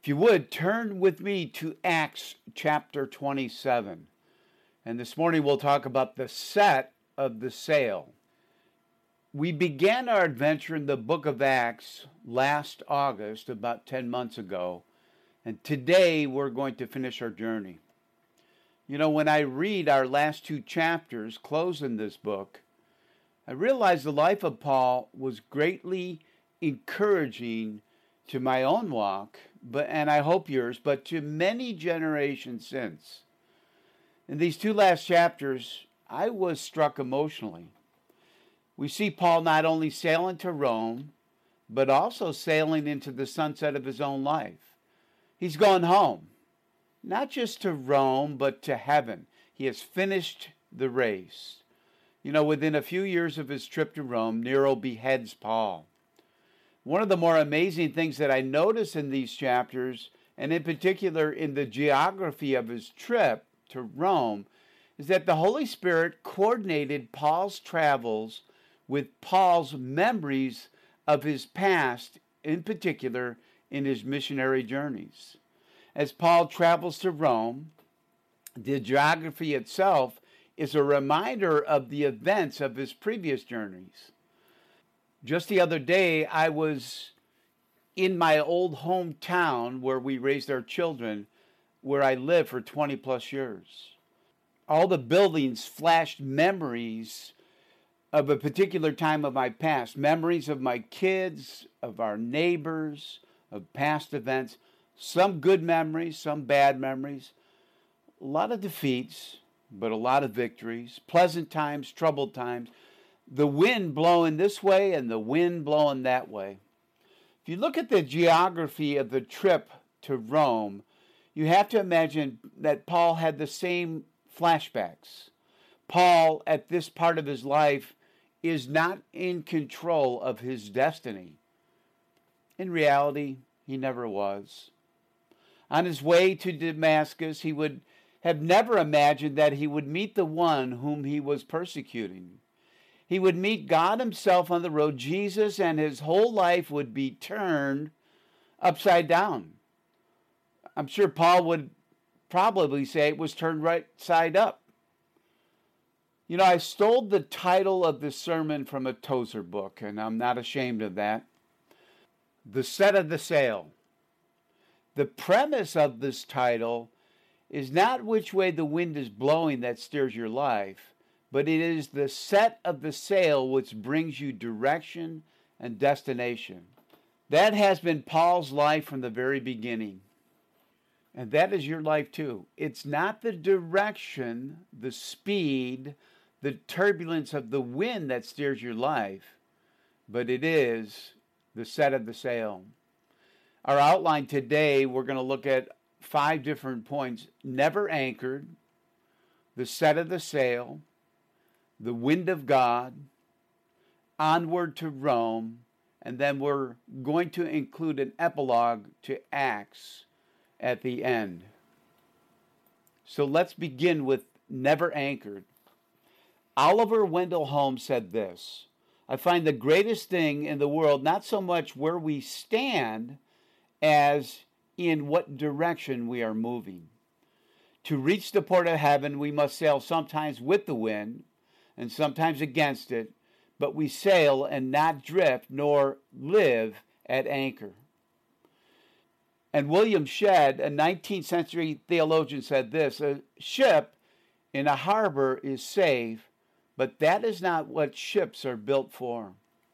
If you would, turn with me to Acts chapter 27. And this morning we'll talk about the set of the sail. We began our adventure in the book of Acts last August, about 10 months ago. And today we're going to finish our journey. You know, when I read our last two chapters closed in this book, I realize the life of Paul was greatly encouraging to my own walk, and I hope yours, but to many generations since. In these two last chapters, I was struck emotionally. We see Paul not only sailing to Rome, but also sailing into the sunset of his own life. He's gone home, not just to Rome, but to heaven. He has finished the race. You know, within a few years of his trip to Rome, Nero beheads Paul. One of the more amazing things that I notice in these chapters, and in particular in the geography of his trip to Rome, is that the Holy Spirit coordinated Paul's travels with Paul's memories of his past, in particular in his missionary journeys. As Paul travels to Rome, the geography itself is a reminder of the events of his previous journeys. Just the other day, I was in my old hometown where we raised our children, where I lived for 20 plus years. All the buildings flashed memories of a particular time of my past, memories of my kids, of our neighbors, of past events, some good memories, some bad memories, a lot of defeats, but a lot of victories, pleasant times, troubled times, the wind blowing this way and the wind blowing that way. If you look at the geography of the trip to Rome, you have to imagine that Paul had the same flashbacks. Paul, at this part of his life, is not in control of his destiny. In reality, he never was. On his way to Damascus, he would have never imagined that he would meet the one whom he was persecuting. He would meet God himself on the road, Jesus, and his whole life would be turned upside down. I'm sure Paul would probably say it was turned right side up. You know, I stole the title of this sermon from a Tozer book, and I'm not ashamed of that. The Set of the Sail. The premise of this title is not which way the wind is blowing that steers your life, but it is the set of the sail which brings you direction and destination. That has been Paul's life from the very beginning. And that is your life too. It's not the direction, the speed, the turbulence of the wind that steers your life, but it is the set of the sail. Our outline today, we're going to look at 5 different points. Never anchored, the set of the sail, the wind of God, onward to Rome, and then we're going to include an epilogue to Acts at the end. So let's begin with never anchored. Oliver Wendell Holmes said this: I find the greatest thing in the world not so much where we stand as in what direction we are moving. To reach the port of heaven, we must sail sometimes with the wind and sometimes against it, but we sail and not drift nor live at anchor. And William Shedd, a 19th century theologian, said this: a ship in a harbor is safe, but that is not what ships are built for.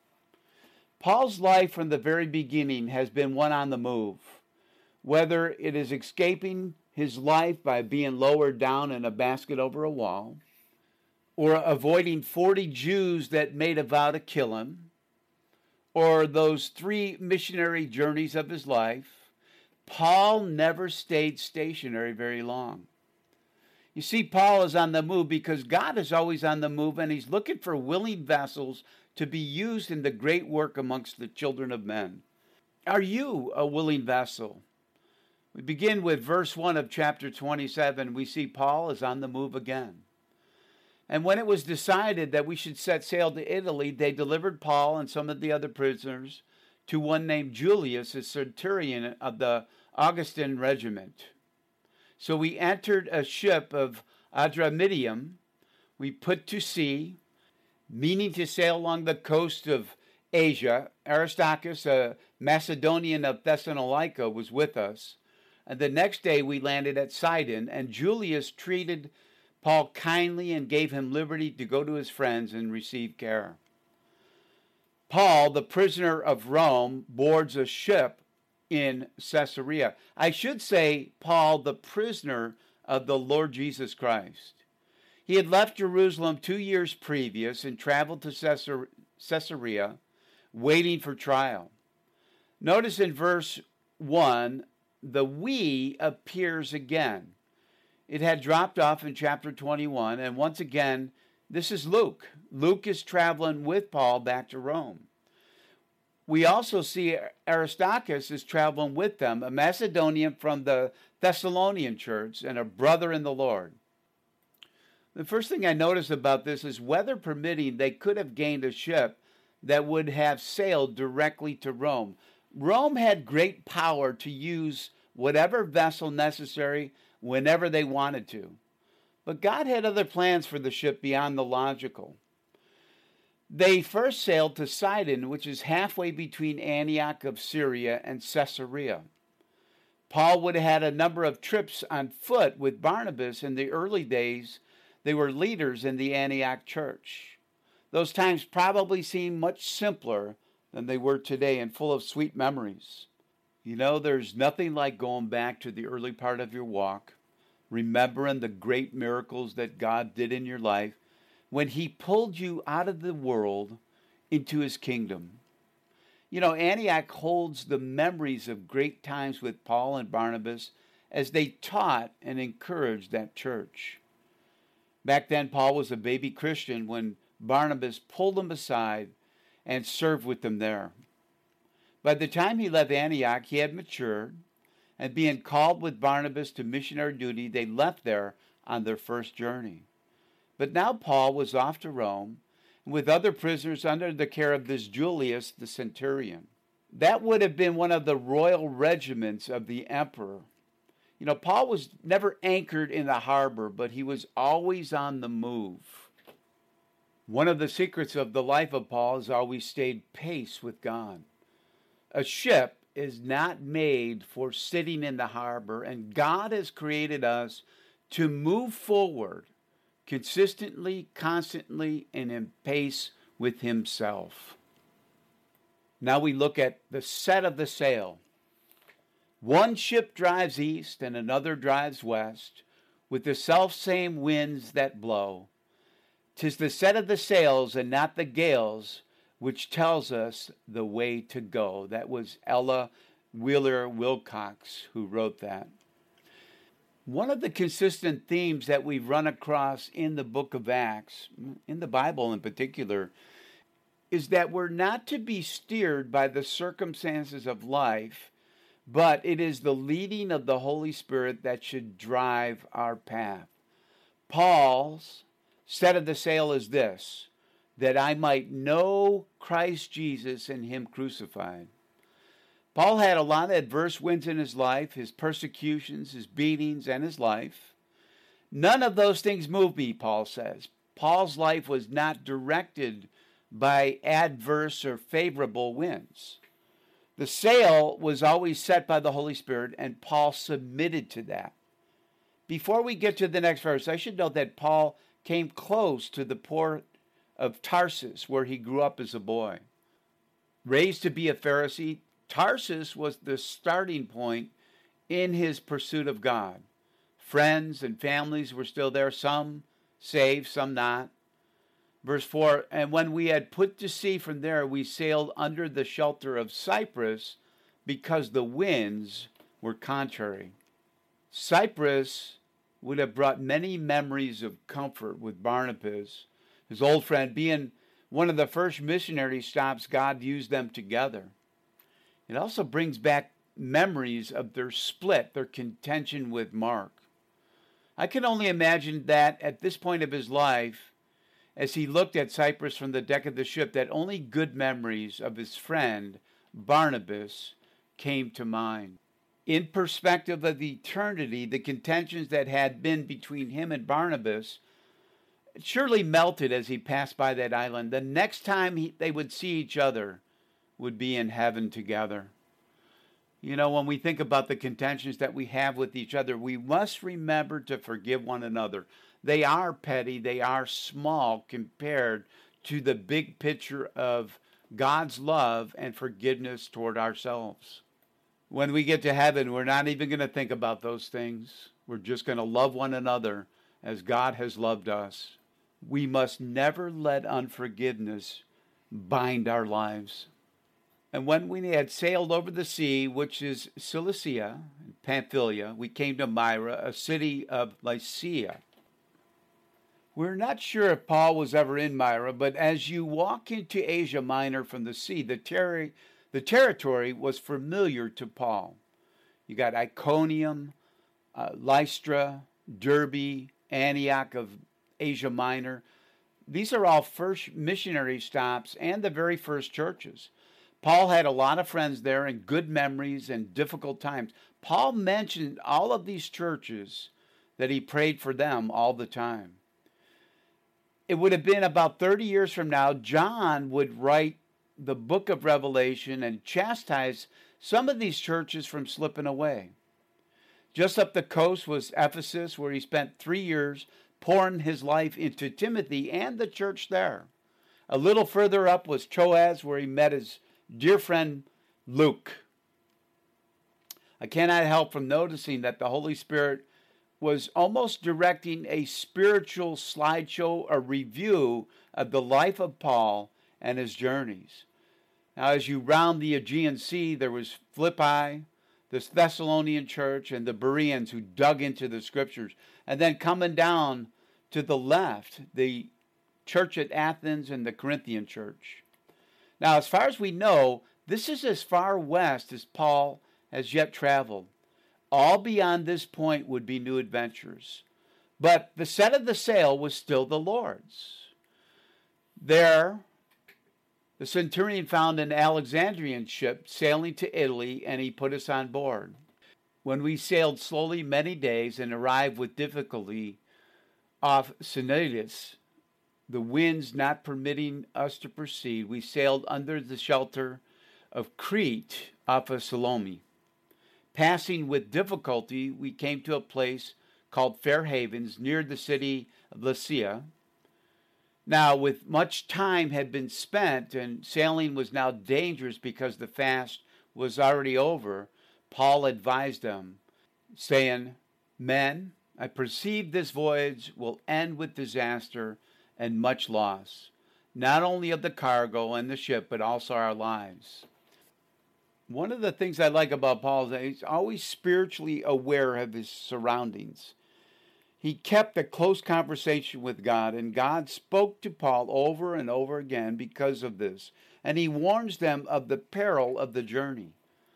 Paul's life from the very beginning has been one on the move. Whether it is escaping his life by being lowered down in a basket over a wall, or avoiding 40 Jews that made a vow to kill him, or those 3 missionary journeys of his life, Paul never stayed stationary very long. You see, Paul is on the move because God is always on the move, and he's looking for willing vessels to be used in the great work amongst the children of men. Are you a willing vessel? We begin with verse 1 of chapter 27. We see Paul is on the move again. And when it was decided that we should set sail to Italy, they delivered Paul and some of the other prisoners to one named Julius, a centurion of the Augustan regiment. So we entered a ship of Adramyttium. We put to sea, meaning to sail along the coast of Asia. Aristarchus, a Macedonian of Thessalonica, was with us. And the next day we landed at Sidon, and Julius treated Paul kindly and gave him liberty to go to his friends and receive care. Paul, the prisoner of Rome, boards a ship in Caesarea. I should say Paul, the prisoner of the Lord Jesus Christ. He had left Jerusalem 2 years previous and traveled to Caesarea, waiting for trial. Notice in verse 1, the we appears again. It had dropped off in chapter 21, and once again, this is Luke. Luke is traveling with Paul back to Rome. We also see Aristarchus is traveling with them, a Macedonian from the Thessalonian church and a brother in the Lord. The first thing I notice about this is, weather permitting, they could have gained a ship that would have sailed directly to Rome. Rome had great power to use whatever vessel necessary whenever they wanted to. But God had other plans for the ship beyond the logical. They first sailed to Sidon, which is halfway between Antioch of Syria and Caesarea. Paul would have had a number of trips on foot with Barnabas. In the early days, they were leaders in the Antioch church. Those times probably seem much simpler than they were today and full of sweet memories. You know, there's nothing like going back to the early part of your walk, remembering the great miracles that God did in your life when he pulled you out of the world into his kingdom. You know, Antioch holds the memories of great times with Paul and Barnabas as they taught and encouraged that church. Back then, Paul was a baby Christian when Barnabas pulled him aside and served with them there. By the time he left Antioch, he had matured, and being called with Barnabas to missionary duty, they left there on their first journey. But now Paul was off to Rome with other prisoners under the care of this Julius the centurion. That would have been one of the royal regiments of the emperor. You know, Paul was never anchored in the harbor, but he was always on the move. One of the secrets of the life of Paul is always stayed pace with God. A ship is not made for sitting in the harbor, and God has created us to move forward consistently, constantly, and in pace with himself. Now we look at the set of the sail. One ship drives east and another drives west, with the selfsame winds that blow. 'Tis the set of the sails and not the gales which tells us the way to go. That was Ella Wheeler Wilcox who wrote that. One of the consistent themes that we've run across in the book of Acts, in the Bible in particular, is that we're not to be steered by the circumstances of life, but it is the leading of the Holy Spirit that should drive our path. Paul's set of the sail is this, that I might know Christ Jesus and him crucified. Paul had a lot of adverse winds in his life, his persecutions, his beatings, and his life. None of those things move me, Paul says. Paul's life was not directed by adverse or favorable winds. The sail was always set by the Holy Spirit, and Paul submitted to that. Before we get to the next verse, I should note that Paul came close to the port of Tarsus, where he grew up as a boy. Raised to be a Pharisee, Tarsus was the starting point in his pursuit of God. Friends and families were still there, some saved, some not. Verse 4, and when we had put to sea from there, we sailed under the shelter of Cyprus because the winds were contrary. Cyprus would have brought many memories of comfort with Barnabas, his old friend. Being one of the first missionary stops, God used them together. It also brings back memories of their split, their contention with Mark. I can only imagine that at this point of his life, as he looked at Cyprus from the deck of the ship, that only good memories of his friend Barnabas came to mind. In perspective of eternity, the contentions that had been between him and Barnabas surely melted as he passed by that island. The next time they would see each other would be in heaven together. You know, when we think about the contentions that we have with each other, we must remember to forgive one another. They are petty, they are small compared to the big picture of God's love and forgiveness toward ourselves. When we get to heaven, we're not even going to think about those things. We're just going to love one another as God has loved us. We must never let unforgiveness bind our lives. And when we had sailed over the sea, which is Cilicia, Pamphylia, we came to Myra, a city of Lycia. We're not sure if Paul was ever in Myra, but as you walk into Asia Minor from the sea, the territory was familiar to Paul. You got Iconium, Lystra, Derbe, Antioch of Asia Minor. These are all first missionary stops and the very first churches. Paul had a lot of friends there and good memories and difficult times. Paul mentioned all of these churches that he prayed for them all the time. It would have been about 30 years from now, John would write the book of Revelation and chastise some of these churches from slipping away. Just up the coast was Ephesus, where he spent 3 years pouring his life into Timothy and the church there. A little further up was Troas, where he met his dear friend Luke. I cannot help from noticing that the Holy Spirit was almost directing a spiritual slideshow, a review of the life of Paul and his journeys. Now, as you round the Aegean Sea, there was Philippi, this Thessalonian church, and the Bereans who dug into the scriptures. And then coming down to the left, the church at Athens and the Corinthian church. Now, as far as we know, this is as far west as Paul has yet traveled. All beyond this point would be new adventures. But the set of the sail was still the Lord's. There, the centurion found an Alexandrian ship sailing to Italy, and he put us on board. When we sailed slowly many days and arrived with difficulty off Cnidus, the winds not permitting us to proceed, we sailed under the shelter of Crete off of Salome. Passing with difficulty, we came to a place called Fair Havens near the city of Lasea. Now, with much time had been spent and sailing was now dangerous because the fast was already over, Paul advised them, saying, "Men, I perceive this voyage will end with disaster and much loss, not only of the cargo and the ship, but also our lives." One of the things I like about Paul is that he's always spiritually aware of his surroundings. He kept a close conversation with God, and God spoke to Paul over and over again because of this. And he warns them of the peril of the journey.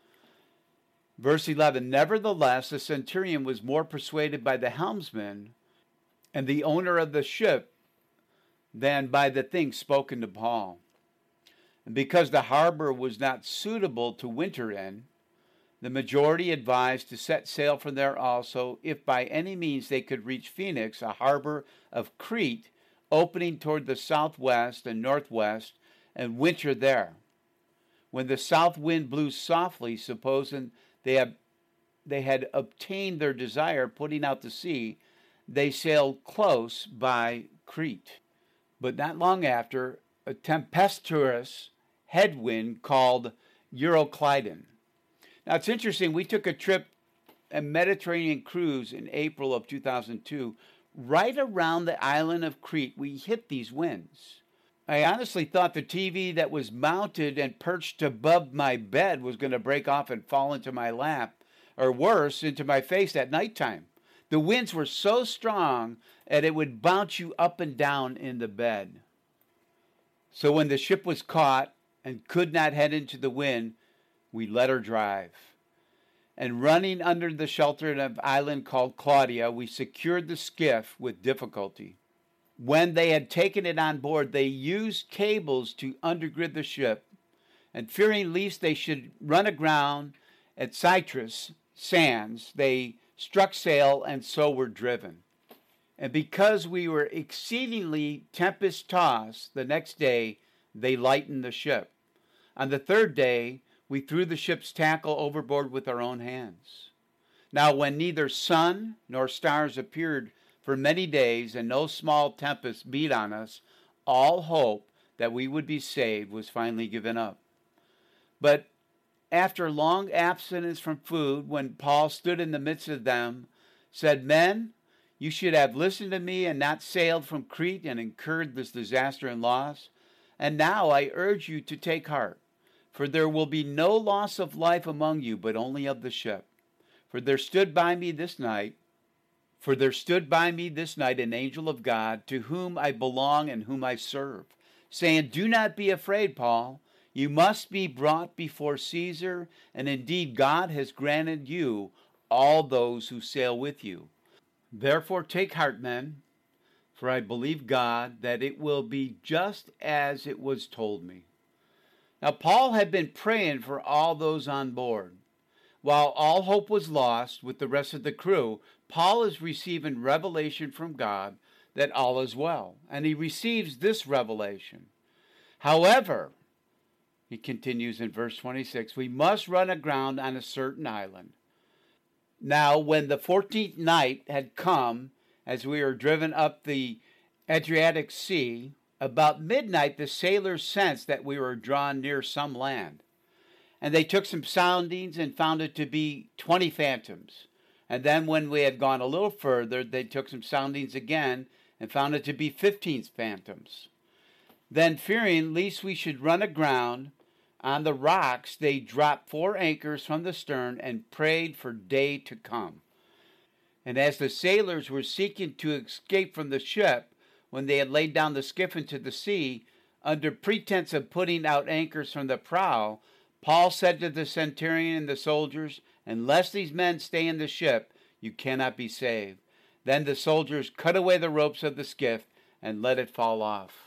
Verse 11, "Nevertheless, the centurion was more persuaded by the helmsman and the owner of the ship than by the things spoken to Paul. And because the harbor was not suitable to winter in, the majority advised to set sail from there also, if by any means they could reach Phoenix, a harbor of Crete, opening toward the southwest and northwest, and winter there. When the south wind blew softly, supposing they had obtained their desire, putting out to sea, they sailed close by Crete. But not long after, a tempestuous headwind called Euroclydon. Now, it's interesting. We took a trip, a Mediterranean cruise in April of 2002. Right around the island of Crete, we hit these winds. I honestly thought the TV that was mounted and perched above my bed was going to break off and fall into my lap, or worse, into my face at nighttime. The winds were so strong that it would bounce you up and down in the bed. So when the ship was caught and could not head into the wind, we let her drive. And running under the shelter of an island called Claudia, we secured the skiff with difficulty. When they had taken it on board, they used cables to undergird the ship, And fearing lest they should run aground at Cyprus sands, they struck sail and so were driven. And because we were exceedingly tempest-tossed, the next day they lightened the ship. On the third day, we threw the ship's tackle overboard with our own hands. Now when neither sun nor stars appeared for many days, and no small tempest beat on us, all hope that we would be saved was finally given up. But after long abstinence from food, when Paul stood in the midst of them, said, Men, you should have listened to me and not sailed from Crete and incurred this disaster and loss. And now I urge you to take heart, for there will be no loss of life among you, but only of the ship. For there stood by me this night an angel of God, to whom I belong and whom I serve, saying, Do not be afraid, Paul. You must be brought before Caesar, and indeed God has granted you all those who sail with you. Therefore take heart, men, for I believe God that it will be just as it was told me. Now Paul had been praying for all those on board. While all hope was lost with the rest of the crew, Paul is receiving revelation from God that all is well, and he receives this revelation. However, he continues in verse 26, we must run aground on a certain island. Now, when the 14th night had come, as we were driven up the Adriatic Sea, about midnight the sailors sensed that we were drawn near some land. And they took some soundings and found it to be 20 fathoms. And then when we had gone a little further, they took some soundings again and found it to be 15 fathoms. Then, fearing lest we should run aground on the rocks, they dropped 4 anchors from the stern and prayed for day to come. And as the sailors were seeking to escape from the ship, when they had laid down the skiff into the sea, under pretense of putting out anchors from the prow, Paul said to the centurion and the soldiers, Unless these men stay in the ship, you cannot be saved. Then the soldiers cut away the ropes of the skiff and let it fall off.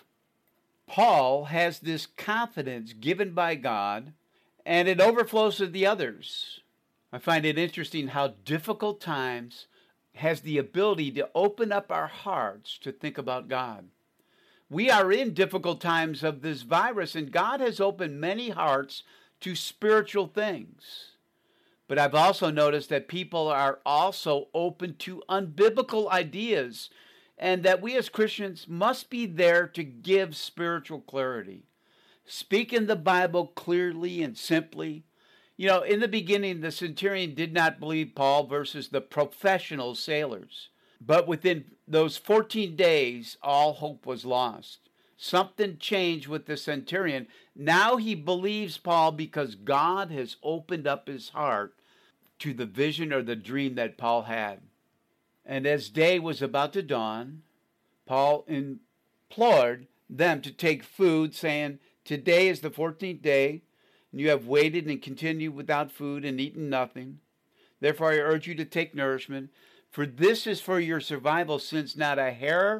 Paul has this confidence given by God, and it overflows to the others. I find it interesting how difficult times has the ability to open up our hearts to think about God. We are in difficult times of this virus, and God has opened many hearts to spiritual things. But I've also noticed that people are also open to unbiblical ideas, and that we as Christians must be there to give spiritual clarity. Speaking the Bible clearly and simply. You know, in the beginning, the centurion did not believe Paul versus the professional sailors. But within those 14 days, all hope was lost. Something changed with the centurion. Now he believes Paul because God has opened up his heart to the vision or the dream that Paul had. And as day was about to dawn, Paul implored them to take food, saying, Today is the 14th day, and you have waited and continued without food and eaten nothing. Therefore I urge you to take nourishment, for this is for your survival, since not a hair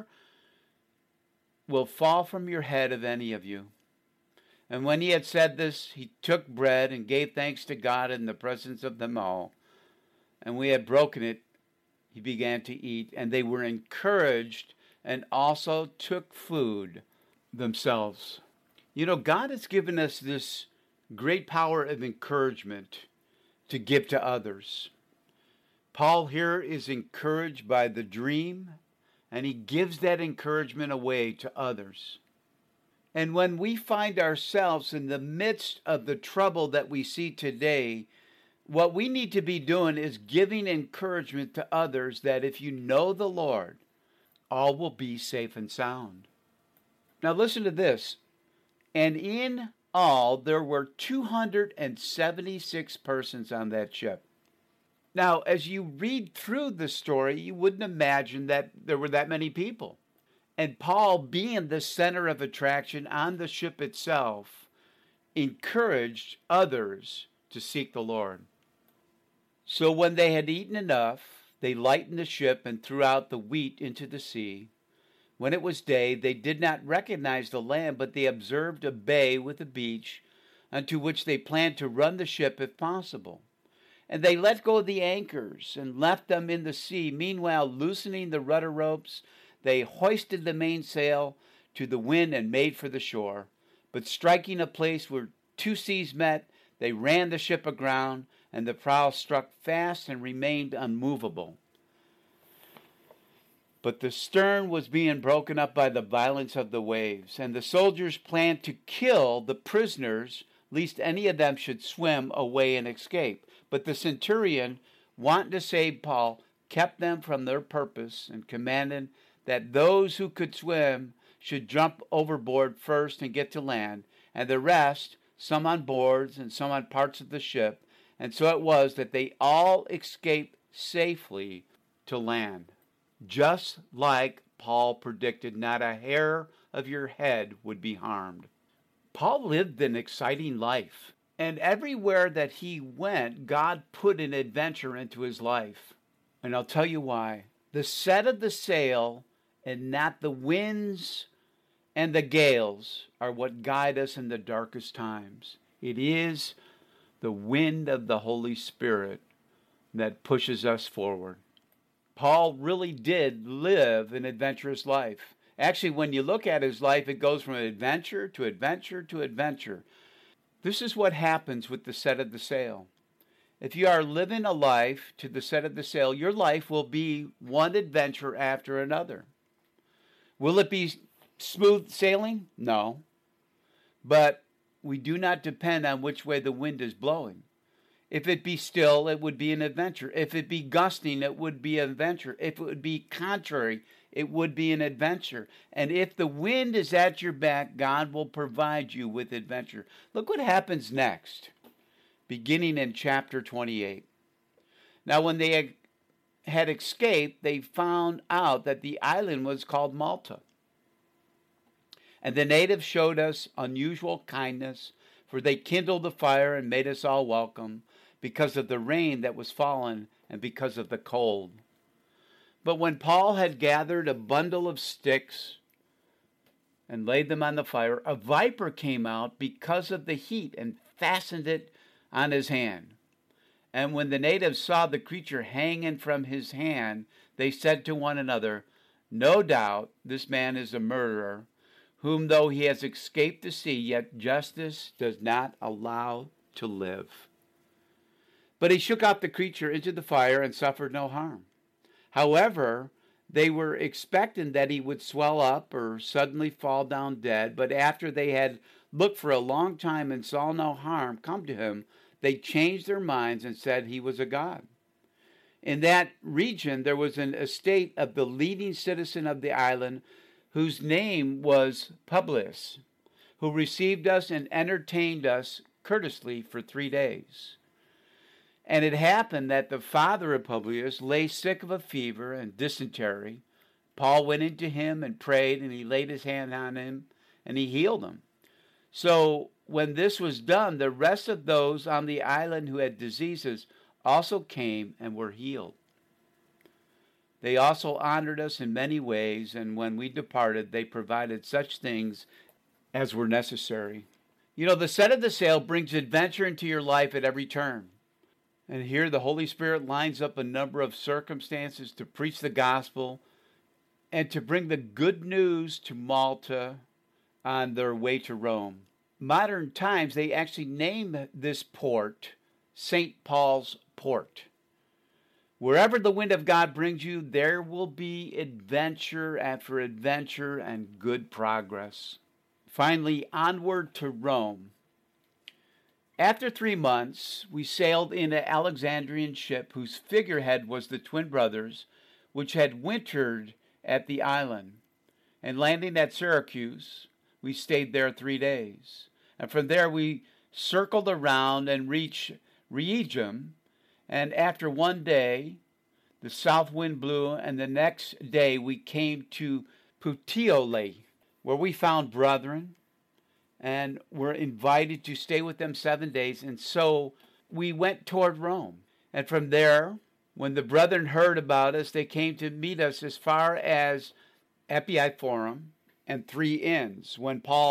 will fall from your head of any of you. And when he had said this, he took bread and gave thanks to God in the presence of them all. And when he had broken it, he began to eat, and they were encouraged and also took food themselves. You know, God has given us this great power of encouragement to give to others. Paul here is encouraged by the dream, and he gives that encouragement away to others. And when we find ourselves in the midst of the trouble that we see today, what we need to be doing is giving encouragement to others that if you know the Lord, all will be safe and sound. Now listen to this. And in all, there were 276 persons on that ship. Now, as you read through the story, you wouldn't imagine that there were that many people. And Paul, being the center of attraction on the ship itself, encouraged others to seek the Lord. So when they had eaten enough, they lightened the ship and threw out the wheat into the sea. When it was day, they did not recognize the land, but they observed a bay with a beach, unto which they planned to run the ship if possible. And they let go the anchors and left them in the sea. Meanwhile, loosening the rudder ropes, they hoisted the mainsail to the wind and made for the shore. But striking a place where two seas met, they ran the ship aground, and the prow struck fast and remained unmovable. But the stern was being broken up by the violence of the waves, and the soldiers planned to kill the prisoners, lest any of them should swim away and escape. But the centurion, wanting to save Paul, kept them from their purpose and commanded that those who could swim should jump overboard first and get to land, and the rest, some on boards and some on parts of the ship. And so it was that they all escaped safely to land. Just like Paul predicted, not a hair of your head would be harmed. Paul lived an exciting life, and everywhere that he went, God put an adventure into his life. And I'll tell you why. The set of the sail and not the winds and the gales are what guide us in the darkest times. It is the wind of the Holy Spirit that pushes us forward. Paul really did live an adventurous life. Actually, when you look at his life, it goes from adventure to adventure to adventure. This is what happens with the set of the sail. If you are living a life to the set of the sail, your life will be one adventure after another. Will it be smooth sailing? No. But we do not depend on which way the wind is blowing. If it be still, it would be an adventure. If it be gusting, it would be an adventure. If it would be contrary, it would be an adventure. And if the wind is at your back, God will provide you with adventure. Look what happens next, beginning in chapter 28. Now, when they had escaped, they found out that the island was called Malta. And the natives showed us unusual kindness, for they kindled the fire and made us all welcome, because of the rain that was fallen and because of the cold. But when Paul had gathered a bundle of sticks and laid them on the fire, a viper came out because of the heat and fastened it on his hand. And when the natives saw the creature hanging from his hand, they said to one another, "No doubt this man is a murderer, whom though he has escaped the sea, yet justice does not allow to live." But he shook out the creature into the fire and suffered no harm. However, they were expecting that he would swell up or suddenly fall down dead, but after they had looked for a long time and saw no harm come to him, they changed their minds and said he was a god. In that region there was an estate of the leading citizen of the island, whose name was Publius, who received us and entertained us courteously for 3 days. And it happened that the father of Publius lay sick of a fever and dysentery. Paul went into him and prayed, and he laid his hand on him, and he healed him. So when this was done, the rest of those on the island who had diseases also came and were healed. They also honored us in many ways, and when we departed, they provided such things as were necessary. You know, the set of the sail brings adventure into your life at every turn. And here the Holy Spirit lines up a number of circumstances to preach the gospel and to bring the good news to Malta on their way to Rome. Modern times, they actually name this port St. Paul's Port. Wherever the wind of God brings you, there will be adventure after adventure and good progress. Finally, onward to Rome. After 3 months, we sailed in an Alexandrian ship whose figurehead was the twin brothers, which had wintered at the island. And landing at Syracuse, we stayed there 3 days. And from there we circled around and reached Rhegium. And after 1 day, the south wind blew, and the next day we came to Puteoli, where we found brethren and were invited to stay with them 7 days. And so we went toward Rome. And from there, when the brethren heard about us, they came to meet us as far as Epiphorum and 3 Inns. When Paul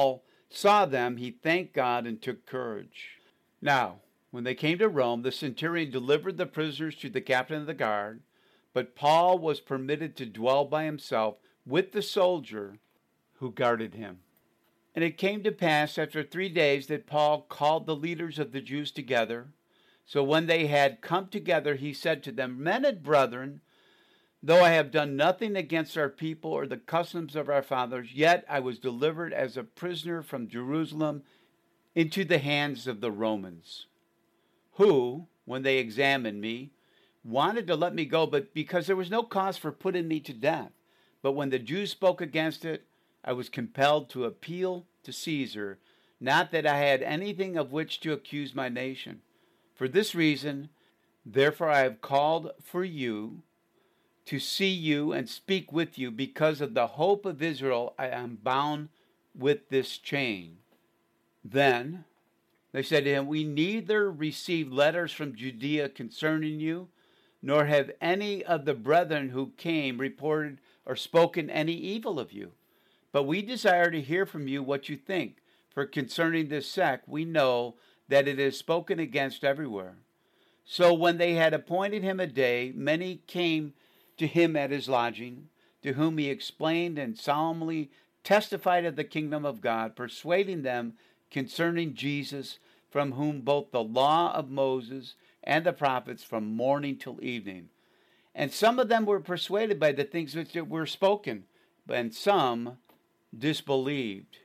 saw them, he thanked God and took courage. Now, when they came to Rome, the centurion delivered the prisoners to the captain of the guard, but Paul was permitted to dwell by himself with the soldier who guarded him. And it came to pass after 3 days that Paul called the leaders of the Jews together. So when they had come together, he said to them, Men and brethren, though I have done nothing against our people or the customs of our fathers, yet I was delivered as a prisoner from Jerusalem into the hands of the Romans, who, when they examined me, wanted to let me go, but because there was no cause for putting me to death. But when the Jews spoke against it, I was compelled to appeal to Caesar, not that I had anything of which to accuse my nation. For this reason, therefore I have called for you to see you and speak with you, because of the hope of Israel I am bound with this chain. Then they said to him, We neither received letters from Judea concerning you, nor have any of the brethren who came reported or spoken any evil of you. But we desire to hear from you what you think, for concerning this sect we know that it is spoken against everywhere. So when they had appointed him a day, many came to him at his lodging, to whom he explained and solemnly testified of the kingdom of God, persuading them concerning Jesus, from whom both the law of Moses and the prophets from morning till evening. And some of them were persuaded by the things which were spoken, and some disbelieved.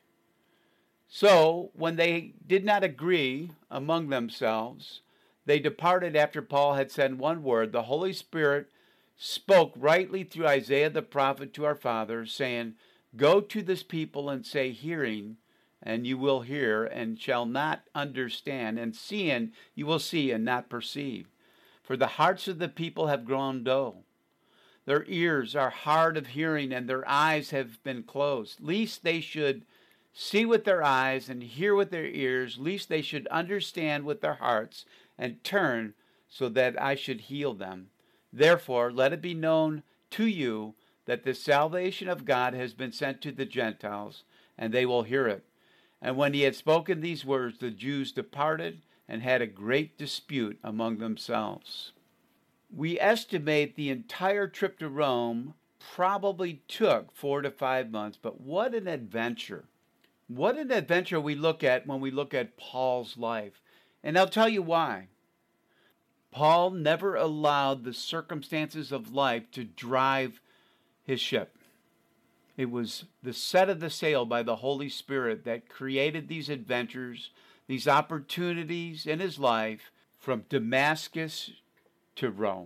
So when they did not agree among themselves, they departed after Paul had said one word. The Holy Spirit spoke rightly through Isaiah the prophet to our fathers, saying, Go to this people and say, Hearing, and you will hear, and shall not understand, and seeing, you will see, and not perceive. For the hearts of the people have grown dull. Their ears are hard of hearing, and their eyes have been closed, lest they should see with their eyes and hear with their ears, lest they should understand with their hearts and turn, so that I should heal them. Therefore, let it be known to you that the salvation of God has been sent to the Gentiles, and they will hear it. And when he had spoken these words, the Jews departed and had a great dispute among themselves. We estimate the entire trip to Rome probably took 4 to 5 months, but what an adventure. What an adventure we look at when we look at Paul's life. And I'll tell you why. Paul never allowed the circumstances of life to drive his ship. It was the set of the sail by the Holy Spirit that created these adventures, these opportunities in his life from Damascus to Rome.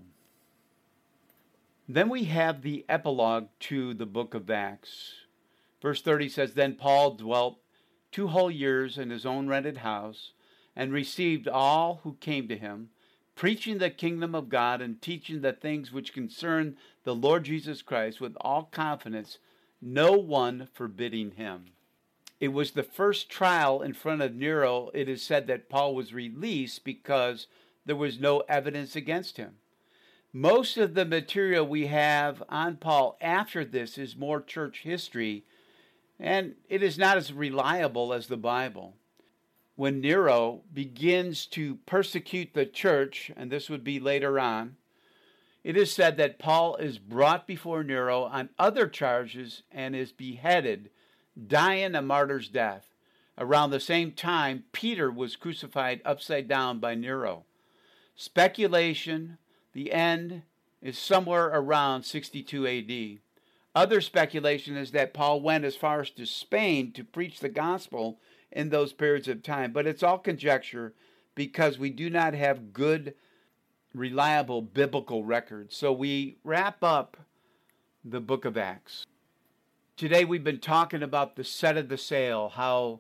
Then we have the epilogue to the book of Acts. Verse 30 says, Then Paul dwelt 2 whole years in his own rented house and received all who came to him, preaching the kingdom of God and teaching the things which concern the Lord Jesus Christ with all confidence, no one forbidding him. It was the first trial in front of Nero. It is said that Paul was released because there was no evidence against him. Most of the material we have on Paul after this is more church history, and it is not as reliable as the Bible. When Nero begins to persecute the church, and this would be later on, it is said that Paul is brought before Nero on other charges and is beheaded, dying a martyr's death. Around the same time, Peter was crucified upside down by Nero. Speculation, the end is somewhere around 62 AD. Other speculation is that Paul went as far as to Spain to preach the gospel in those periods of time. But it's all conjecture because we do not have good, reliable biblical records. So we wrap up the book of Acts. Today we've been talking about the set of the sail, how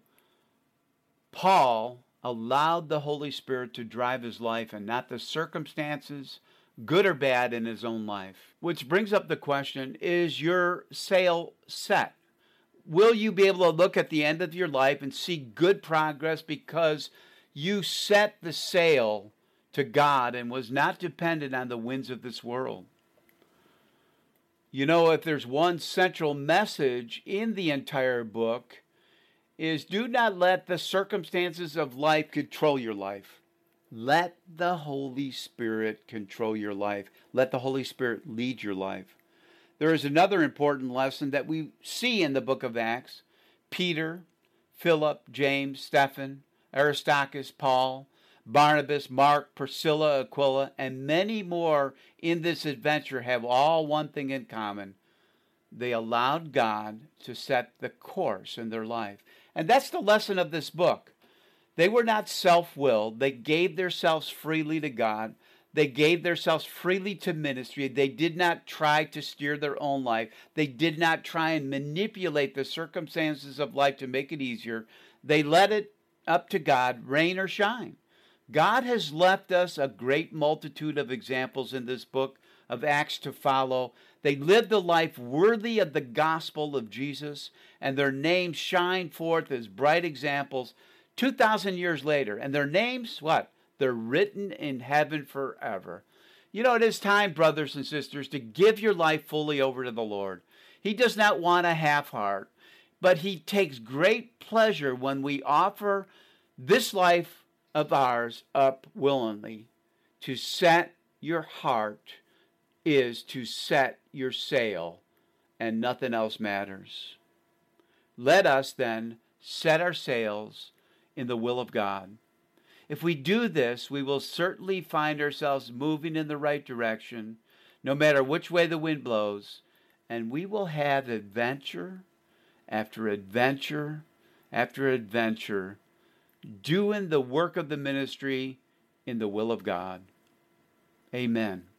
Paul allowed the Holy Spirit to drive his life and not the circumstances, good or bad, in his own life. Which brings up the question, is your sail set? Will you be able to look at the end of your life and see good progress because you set the sail to God and was not dependent on the winds of this world? You know, if there's one central message in the entire book, is do not let the circumstances of life control your life. Let the Holy Spirit control your life. Let the Holy Spirit lead your life. There is another important lesson that we see in the book of Acts. Peter, Philip, James, Stephen, Aristarchus, Paul, Barnabas, Mark, Priscilla, Aquila, and many more in this adventure have all one thing in common. They allowed God to set the course in their life. And that's the lesson of this book. They were not self-willed. They gave themselves freely to God. They gave themselves freely to ministry. They did not try to steer their own life. They did not try and manipulate the circumstances of life to make it easier. They let it up to God, rain or shine. God has left us a great multitude of examples in this book of Acts to follow. They lived a life worthy of the gospel of Jesus, and their names shine forth as bright examples 2,000 years later. And their names, what? They're written in heaven forever. You know, it is time, brothers and sisters, to give your life fully over to the Lord. He does not want a half heart, but he takes great pleasure when we offer this life of ours up willingly. To set your heart is to set your sail, and nothing else matters. Let us then set our sails in the will of God. If we do this, we will certainly find ourselves moving in the right direction, no matter which way the wind blows, and we will have adventure after adventure after adventure, doing the work of the ministry in the will of God. Amen.